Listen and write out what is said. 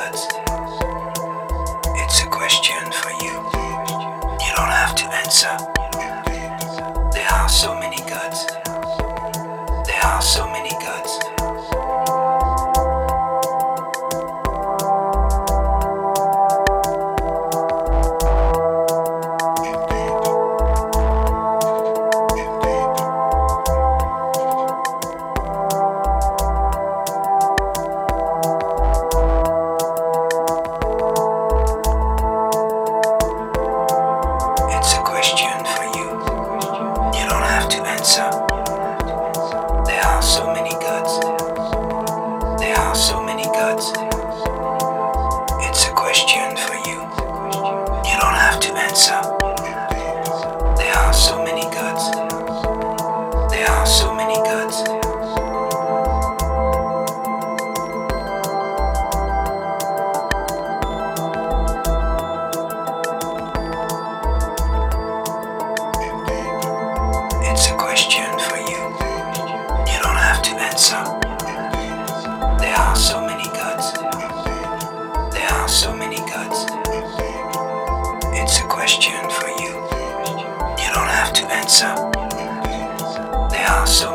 gods. It's a question for you. You don't have to answer. There are so many gods. There are so many gods. It's a question for you. You don't have to answer. There are so many gods. There are so many gods. It's a question for you. You don't have to answer. There are so many gods. There are so many gods. It's a question for you. You don't have to answer. There are so many gods. There are so many gods. It's a question for you. You don't have to answer. There are so